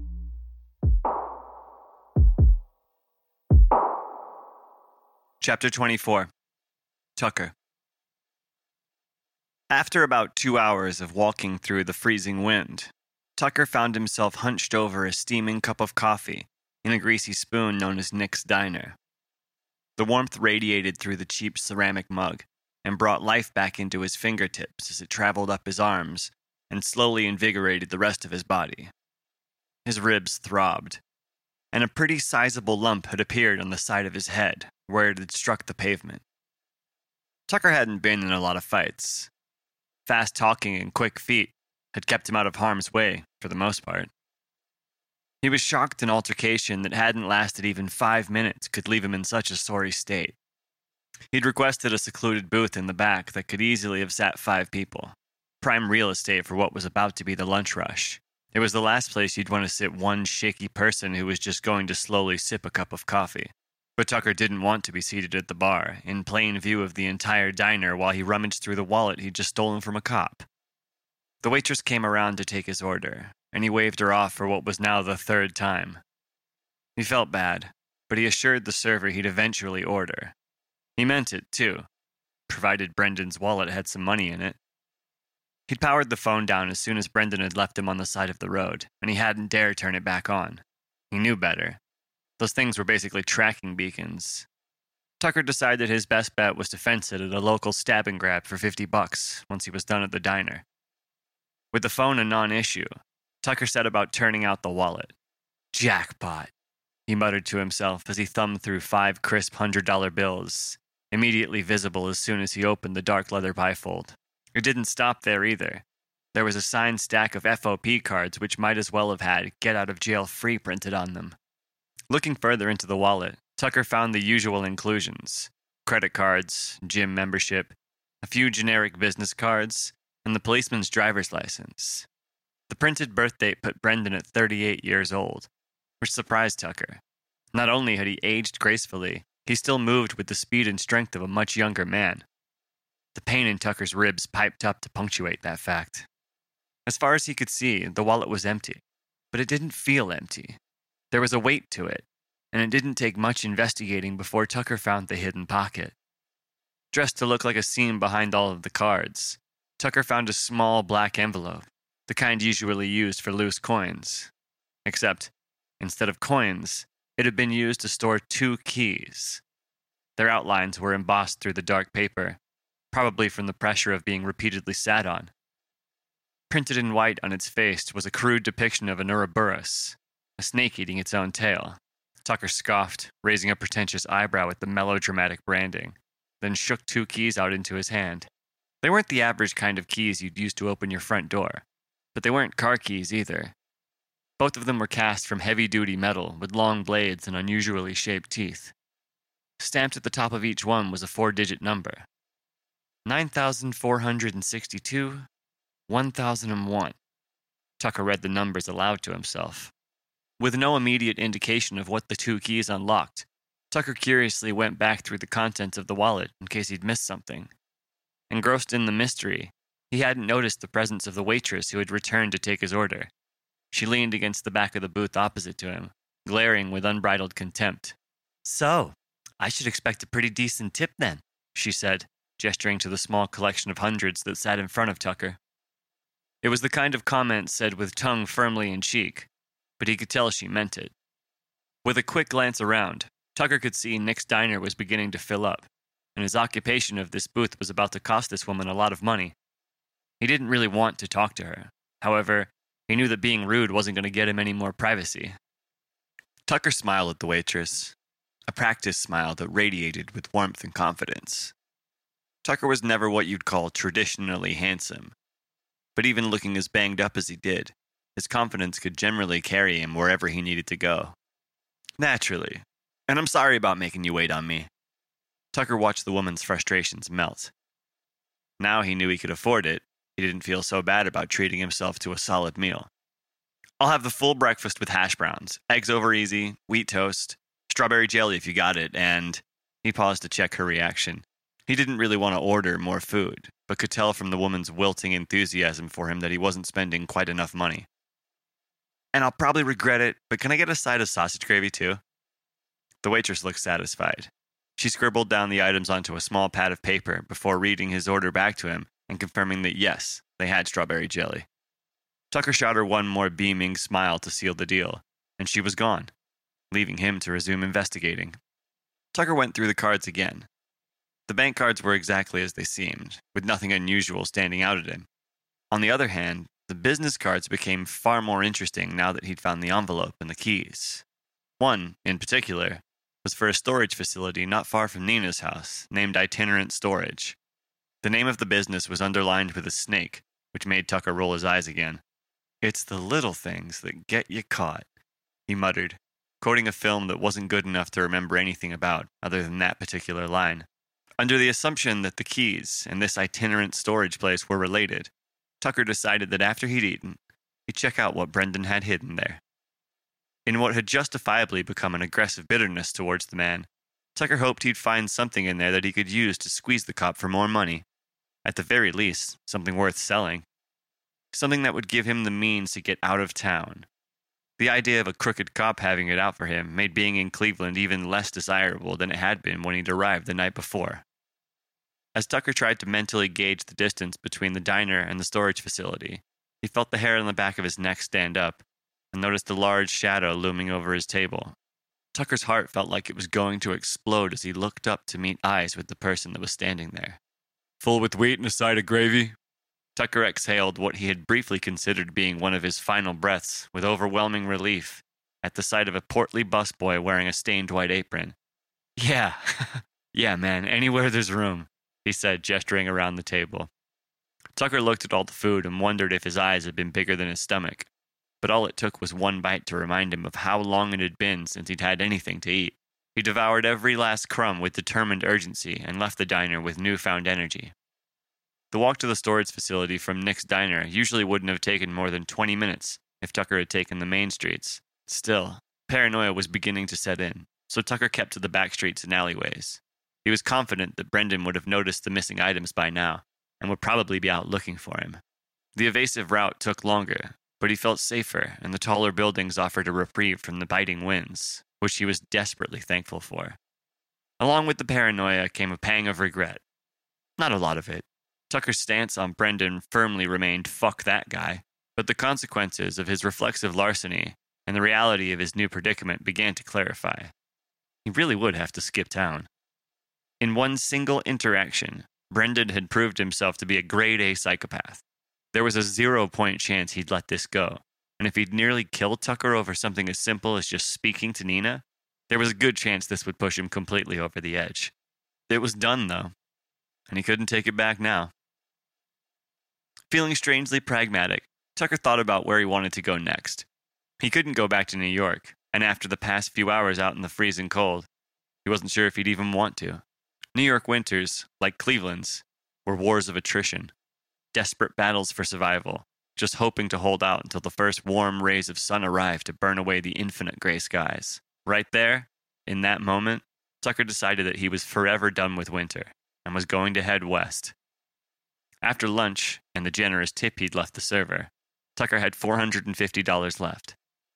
Chapter 24. Tucker. After about 2 hours of walking through the freezing wind, Tucker found himself hunched over a steaming cup of coffee in a greasy spoon known as Nick's Diner. The warmth radiated through the cheap ceramic mug and brought life back into his fingertips as it traveled up his arms and slowly invigorated the rest of his body. His ribs throbbed, and a pretty sizable lump had appeared on the side of his head where it had struck the pavement. Tucker hadn't been in a lot of fights. Fast talking and quick feet had kept him out of harm's way, for the most part. He was shocked an altercation that hadn't lasted even 5 minutes could leave him in such a sorry state. He'd requested a secluded booth in the back that could easily have sat 5 people. Prime real estate for what was about to be the lunch rush. It was the last place you'd want to sit one shaky person who was just going to slowly sip a cup of coffee. But Tucker didn't want to be seated at the bar, in plain view of the entire diner while he rummaged through the wallet he'd just stolen from a cop. The waitress came around to take his order, and he waved her off for what was now the 3rd time. He felt bad, but he assured the server he'd eventually order. He meant it, too, provided Brendan's wallet had some money in it. He'd powered the phone down as soon as Brendan had left him on the side of the road, and he hadn't dared turn it back on. He knew better. Those things were basically tracking beacons. Tucker decided his best bet was to fence it at a local stab and grab for $50 once he was done at the diner. With the phone a non-issue, Tucker set about turning out the wallet. Jackpot, he muttered to himself as he thumbed through 5 crisp $100 bills, immediately visible as soon as he opened the dark leather bifold. It didn't stop there either. There was a signed stack of FOP cards which might as well have had "Get Out of Jail Free" printed on them. Looking further into the wallet, Tucker found the usual inclusions: credit cards, gym membership, a few generic business cards, and the policeman's driver's license. The printed birth date put Brendan at 38 years old, which surprised Tucker. Not only had he aged gracefully, he still moved with the speed and strength of a much younger man. The pain in Tucker's ribs piped up to punctuate that fact. As far as he could see, the wallet was empty, but it didn't feel empty. There was a weight to it, and it didn't take much investigating before Tucker found the hidden pocket. Dressed to look like a seam behind all of the cards, Tucker found a small black envelope, the kind usually used for loose coins. Except, instead of coins, it had been used to store 2 keys. Their outlines were embossed through the dark paper, probably from the pressure of being repeatedly sat on. Printed in white on its face was a crude depiction of an Ouroboros, a snake eating its own tail. Tucker scoffed, raising a pretentious eyebrow at the melodramatic branding, then shook 2 keys out into his hand. They weren't the average kind of keys you'd use to open your front door, but they weren't car keys either. Both of them were cast from heavy-duty metal with long blades and unusually shaped teeth. Stamped at the top of each one was a 4-digit number. 9,462, 1001. Tucker read the numbers aloud to himself. With no immediate indication of what the 2 keys unlocked, Tucker curiously went back through the contents of the wallet in case he'd missed something. Engrossed in the mystery, he hadn't noticed the presence of the waitress who had returned to take his order. She leaned against the back of the booth opposite to him, glaring with unbridled contempt. "So, I should expect a pretty decent tip then," she said, gesturing to the small collection of hundreds that sat in front of Tucker. It was the kind of comment said with tongue firmly in cheek, but he could tell she meant it. With a quick glance around, Tucker could see Nick's Diner was beginning to fill up, and his occupation of this booth was about to cost this woman a lot of money. He didn't really want to talk to her. However, he knew that being rude wasn't going to get him any more privacy. Tucker smiled at the waitress, a practiced smile that radiated with warmth and confidence. Tucker was never what you'd call traditionally handsome, but even looking as banged up as he did, his confidence could generally carry him wherever he needed to go. "Naturally. And I'm sorry about making you wait on me." Tucker watched the woman's frustrations melt. Now he knew he could afford it. He didn't feel so bad about treating himself to a solid meal. I'll have the full breakfast with hash browns, eggs over easy, wheat toast, strawberry jelly if you got it, and he paused to check her reaction. He didn't really want to order more food, but could tell from the woman's wilting enthusiasm for him that he wasn't spending quite enough money. And I'll probably regret it, but can I get a side of sausage gravy too? The waitress looked satisfied. She scribbled down the items onto a small pad of paper before reading his order back to him and confirming that yes, they had strawberry jelly. Tucker shot her one more beaming smile to seal the deal, and she was gone, leaving him to resume investigating. Tucker went through the cards again. The bank cards were exactly as they seemed, with nothing unusual standing out at him. On the other hand, the business cards became far more interesting now that he'd found the envelope and the keys. One, in particular, was for a storage facility not far from Nina's house, named Itinerant Storage. The name of the business was underlined with a snake, which made Tucker roll his eyes again. "It's the little things that get you caught," he muttered, quoting a film that wasn't good enough to remember anything about other than that particular line. Under the assumption that the keys and this itinerant storage place were related, Tucker decided that after he'd eaten, he'd check out what Brendan had hidden there. In what had justifiably become an aggressive bitterness towards the man, Tucker hoped he'd find something in there that he could use to squeeze the cop for more money. At the very least, something worth selling. Something that would give him the means to get out of town. The idea of a crooked cop having it out for him made being in Cleveland even less desirable than it had been when he'd arrived the night before. As Tucker tried to mentally gauge the distance between the diner and the storage facility, he felt the hair on the back of his neck stand up and noticed a large shadow looming over his table. Tucker's heart felt like it was going to explode as he looked up to meet eyes with the person that was standing there. "Full with wheat and a side of gravy?" Tucker exhaled what he had briefly considered being one of his final breaths with overwhelming relief at the sight of a portly busboy wearing a stained white apron. "Yeah, yeah, man, anywhere there's room," he said, gesturing around the table. Tucker looked at all the food and wondered if his eyes had been bigger than his stomach, but all it took was one bite to remind him of how long it had been since he'd had anything to eat. He devoured every last crumb with determined urgency and left the diner with newfound energy. The walk to the storage facility from Nick's Diner usually wouldn't have taken more than 20 minutes if Tucker had taken the main streets. Still, paranoia was beginning to set in, so Tucker kept to the back streets and alleyways. He was confident that Brendan would have noticed the missing items by now and would probably be out looking for him. The evasive route took longer, but he felt safer, and the taller buildings offered a reprieve from the biting winds, which he was desperately thankful for. Along with the paranoia came a pang of regret. Not a lot of it. Tucker's stance on Brendan firmly remained "fuck that guy," but the consequences of his reflexive larceny and the reality of his new predicament began to clarify. He really would have to skip town. In one single interaction, Brendan had proved himself to be a grade A psychopath. There was a 0-point chance he'd let this go, and if he'd nearly killed Tucker over something as simple as just speaking to Nina, there was a good chance this would push him completely over the edge. It was done, though, and he couldn't take it back now. Feeling strangely pragmatic, Tucker thought about where he wanted to go next. He couldn't go back to New York, and after the past few hours out in the freezing cold, he wasn't sure if he'd even want to. New York winters, like Cleveland's, were wars of attrition, desperate battles for survival, just hoping to hold out until the first warm rays of sun arrived to burn away the infinite gray skies. Right there, in that moment, Tucker decided that he was forever done with winter and was going to head west. After lunch and the generous tip he'd left the server, Tucker had $450 left.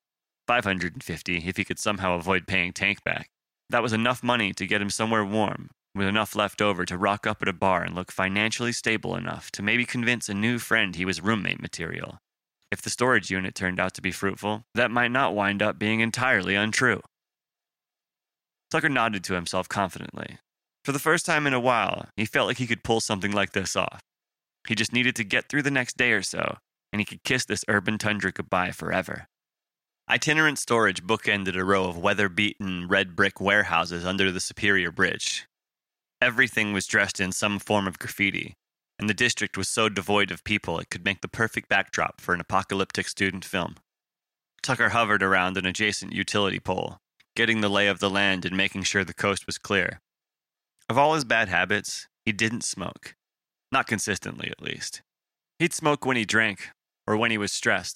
$550 if he could somehow avoid paying Tank back. That was enough money to get him somewhere warm, with enough left over to rock up at a bar and look financially stable enough to maybe convince a new friend he was roommate material. If the storage unit turned out to be fruitful, that might not wind up being entirely untrue. Tucker nodded to himself confidently. For the first time in a while, he felt like he could pull something like this off. He just needed to get through the next day or so, and he could kiss this urban tundra goodbye forever. Itinerant Storage bookended a row of weather-beaten red brick warehouses under the Superior Bridge. Everything was dressed in some form of graffiti, and the district was so devoid of people it could make the perfect backdrop for an apocalyptic student film. Tucker hovered around an adjacent utility pole, getting the lay of the land and making sure the coast was clear. Of all his bad habits, he didn't smoke. Not consistently, at least. He'd smoke when he drank, or when he was stressed,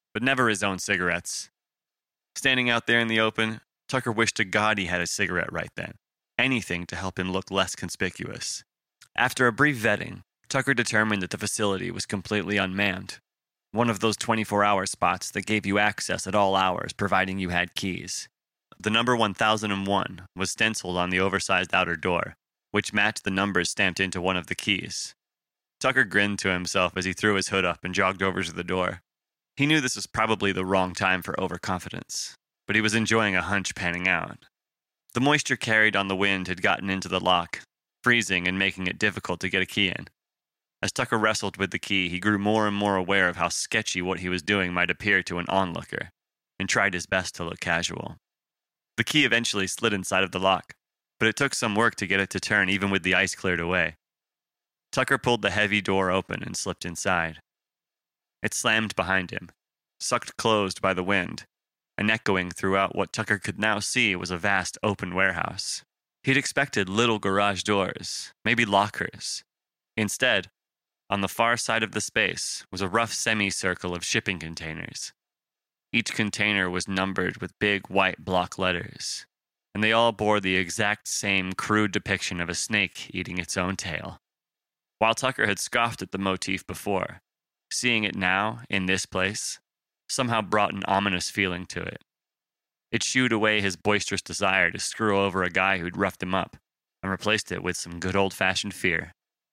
but never his own cigarettes. Standing out there in the open, Tucker wished to God he had a cigarette right then. Anything to help him look less conspicuous. After a brief vetting, Tucker determined that the facility was completely unmanned. One of those 24-hour spots that gave you access at all hours, providing you had keys. The number 1001 was stenciled on the oversized outer door, which matched the numbers stamped into one of the keys. Tucker grinned to himself as he threw his hood up and jogged over to the door. He knew this was probably the wrong time for overconfidence, but he was enjoying a hunch panning out. The moisture carried on the wind had gotten into the lock, freezing and making it difficult to get a key in. As Tucker wrestled with the key, he grew more and more aware of how sketchy what he was doing might appear to an onlooker, and tried his best to look casual. The key eventually slid inside of the lock, but it took some work to get it to turn even with the ice cleared away. Tucker pulled the heavy door open and slipped inside. It slammed behind him, sucked closed by the wind, and echoing throughout what Tucker could now see was a vast open warehouse. He'd expected little garage doors, maybe lockers. Instead, on the far side of the space was a rough semicircle of shipping containers. Each container was numbered with big white block letters, and they all bore the exact same crude depiction of a snake eating its own tail. While Tucker had scoffed at the motif before, seeing it now, in this place, somehow brought an ominous feeling to it. It shooed away his boisterous desire to screw over a guy who'd roughed him up, and replaced it with some good old-fashioned fear.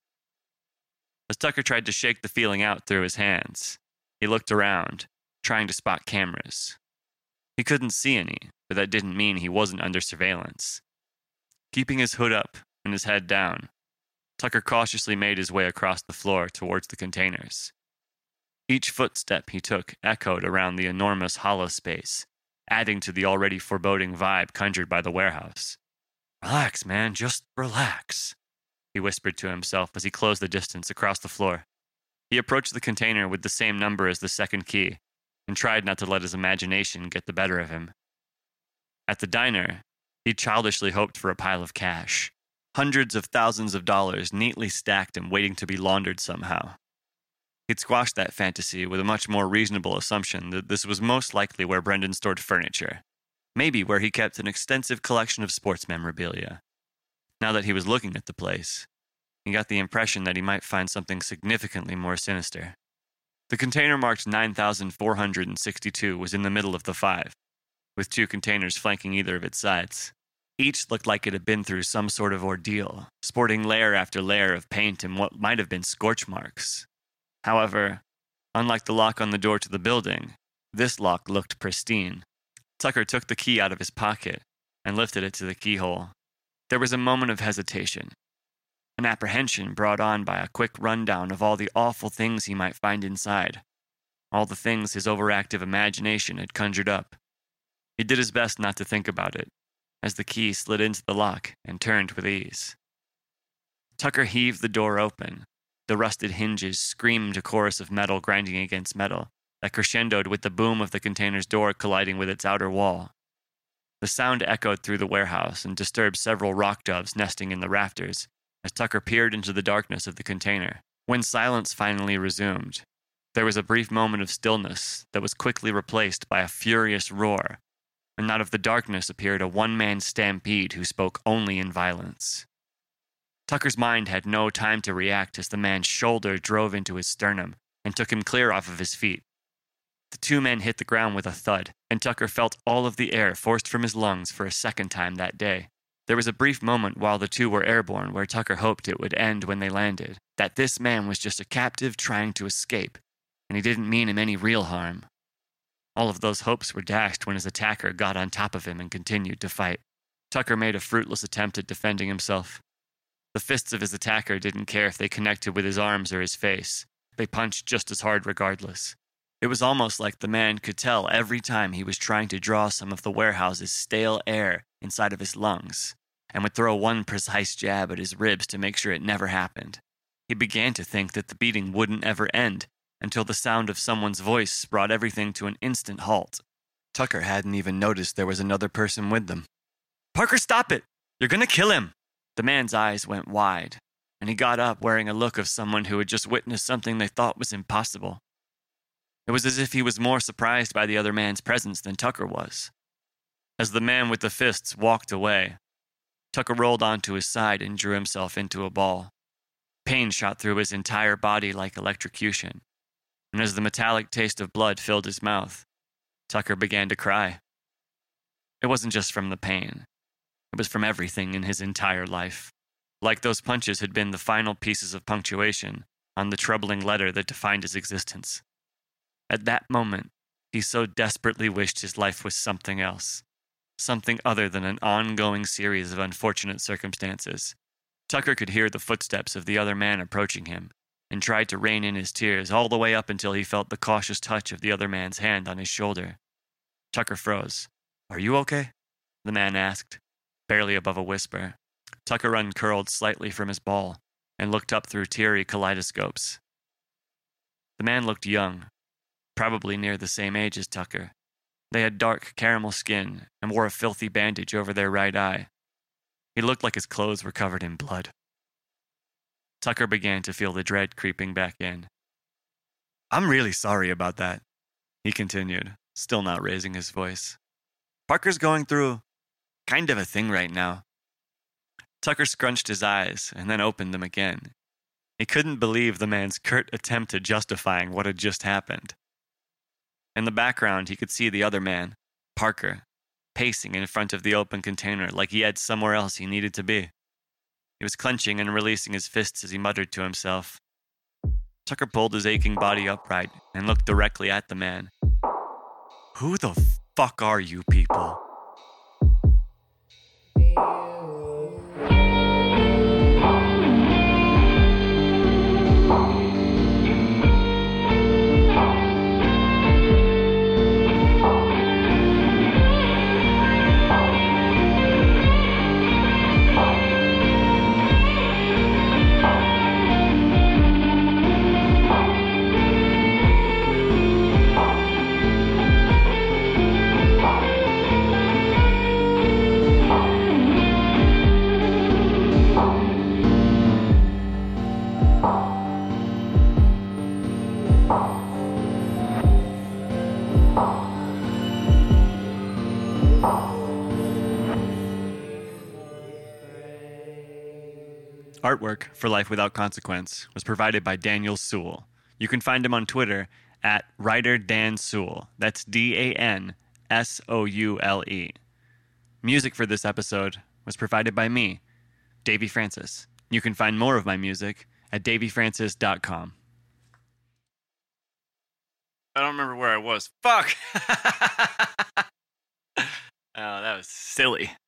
As Tucker tried to shake the feeling out through his hands, he looked around, trying to spot cameras. He couldn't see any, but that didn't mean he wasn't under surveillance. Keeping his hood up and his head down, Tucker cautiously made his way across the floor towards the containers. Each footstep he took echoed around the enormous hollow space, adding to the already foreboding vibe conjured by the warehouse. "Relax, man, just relax," he whispered to himself as he closed the distance across the floor. He approached the container with the same number as the second key, and tried not to let his imagination get the better of him. At the diner, he childishly hoped for a pile of cash, hundreds of thousands of dollars neatly stacked and waiting to be laundered somehow. He'd squashed that fantasy with a much more reasonable assumption that this was most likely where Brendan stored furniture, maybe where he kept an extensive collection of sports memorabilia. Now that he was looking at the place, he got the impression that he might find something significantly more sinister. The container marked 9,462 was in the middle of the 5, with 2 containers flanking either of its sides. Each looked like it had been through some sort of ordeal, sporting layer after layer of paint and what might have been scorch marks. However, unlike the lock on the door to the building, this lock looked pristine. Tucker took the key out of his pocket and lifted it to the keyhole. There was a moment of hesitation, an apprehension brought on by a quick rundown of all the awful things he might find inside, all the things his overactive imagination had conjured up. He did his best not to think about it, as the key slid into the lock and turned with ease. Tucker heaved the door open. The rusted hinges screamed a chorus of metal grinding against metal that crescendoed with the boom of the container's door colliding with its outer wall. The sound echoed through the warehouse and disturbed several rock doves nesting in the rafters as Tucker peered into the darkness of the container. When silence finally resumed, there was a brief moment of stillness that was quickly replaced by a furious roar, and out of the darkness appeared a one-man stampede who spoke only in violence. Tucker's mind had no time to react as the man's shoulder drove into his sternum and took him clear off of his feet. The 2 men hit the ground with a thud, and Tucker felt all of the air forced from his lungs for a second time that day. There was a brief moment while the 2 were airborne where Tucker hoped it would end when they landed, that this man was just a captive trying to escape, and he didn't mean him any real harm. All of those hopes were dashed when his attacker got on top of him and continued to fight. Tucker made a fruitless attempt at defending himself. The fists of his attacker didn't care if they connected with his arms or his face. They punched just as hard regardless. It was almost like the man could tell every time he was trying to draw some of the warehouse's stale air inside of his lungs, and would throw one precise jab at his ribs to make sure it never happened. He began to think that the beating wouldn't ever end until the sound of someone's voice brought everything to an instant halt. Tucker hadn't even noticed there was another person with them. "Parker, stop it! You're gonna kill him!" The man's eyes went wide, and he got up wearing a look of someone who had just witnessed something they thought was impossible. It was as if he was more surprised by the other man's presence than Tucker was. As the man with the fists walked away, Tucker rolled onto his side and drew himself into a ball. Pain shot through his entire body like electrocution, and as the metallic taste of blood filled his mouth, Tucker began to cry. It wasn't just from the pain. It was from everything in his entire life. Like those punches had been the final pieces of punctuation on the troubling letter that defined his existence. At that moment, he so desperately wished his life was something else. Something other than an ongoing series of unfortunate circumstances. Tucker could hear the footsteps of the other man approaching him, and tried to rein in his tears all the way up until he felt the cautious touch of the other man's hand on his shoulder. Tucker froze. "Are you okay?" the man asked, barely above a whisper. Tucker uncurled slightly from his ball and looked up through teary kaleidoscopes. The man looked young, probably near the same age as Tucker. They had dark caramel skin and wore a filthy bandage over their right eye. He looked like his clothes were covered in blood. Tucker began to feel the dread creeping back in. "I'm really sorry about that," he continued, still not raising his voice. "Parker's going through kind of a thing right now." Tucker scrunched his eyes and then opened them again. He couldn't believe the man's curt attempt at justifying what had just happened. In the background, he could see the other man, Parker, pacing in front of the open container like he had somewhere else he needed to be. He was clenching and releasing his fists as he muttered to himself. Tucker pulled his aching body upright and looked directly at the man. "Who the fuck are you people?" Artwork for Life Without Consequence was provided by Daniel Sewell. You can find him on Twitter at writer Dan Sewell. That's DANSOULE. Music for this episode was provided by me, Davey Francis. You can find more of my music at davyfrancis.com. I don't remember where I was. Fuck! Oh, that was silly.